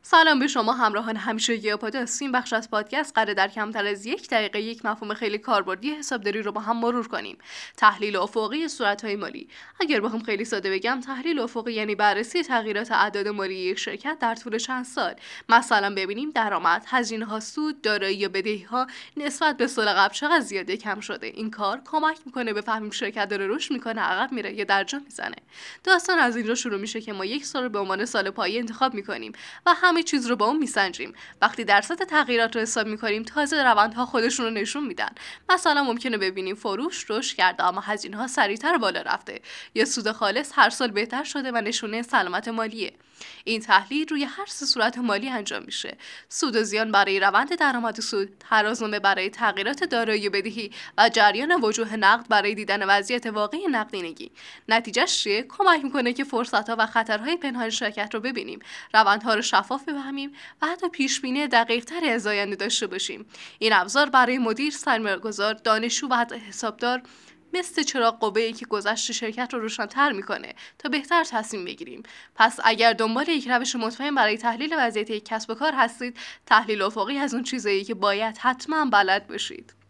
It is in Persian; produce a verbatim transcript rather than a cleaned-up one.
سلام به شما همراهان همیشگی آپاداس. این بخش از پادکست قراره در کمتر از یک دقیقه یک مفهوم خیلی کاربردی حسابداری رو با هم مرور کنیم. تحلیل افقی صورت‌های مالی. اگر بخوام خیلی ساده بگم، تحلیل افقی یعنی بررسی تغییرات اعداد مالی یک شرکت در طول چند سال. مثلا ببینیم درآمد، هزینه‌ها، سود، دارایی یا بدهی‌ها نسبت به سال قبل چقدر زیاده کم شده. این کار کمک میکنه بفهمیم شرکت داره رشد میکنه، عقب میره یا درجا میزنه. داستان از اینجا شروع میشه که ما یک سال رو به عنوان سال پایه انتخاب میکنیم و همه چیز رو با اون میسنجیم. وقتی درصد تغییرات رو حساب میکنیم، تازه روندها خودشون رو نشون میدن. مثلا ممکنه ببینیم فروش رشد کرده اما هزینه‌ها سریعتر بالا رفته، یا سود خالص هر سال بهتر شده و نشونه سلامت مالیه. این تحلیل روی هر سه صورت مالی انجام میشه: سود و زیان برای روند درآمد و سود، ترازنامه برای تغییرات دارایی و بدهی و جریان وجوه نقد برای دیدن وضعیت واقعی نقدینگی. نتیجهش چیه؟ کمک میکنه که فرصت‌ها و خطرهای پنهان شرکت رو ببینیم، روندها رو شفاف بفهمیم و حتی پیش‌بینی دقیق‌تری از آینده داشته باشیم. این ابزار برای مدیر، سرمایه‌گذار، دانشجو و حتی حسابدار مثل چراغ قوه‌ای که گذشت شرکت رو روشن‌تر میکنه تا بهتر تصمیم بگیریم. پس اگر دنبال یک روش مطمئن برای تحلیل وضعیت یک کسب و کار هستید، تحلیل افقی از اون چیزایی که باید حتما بلد باشید.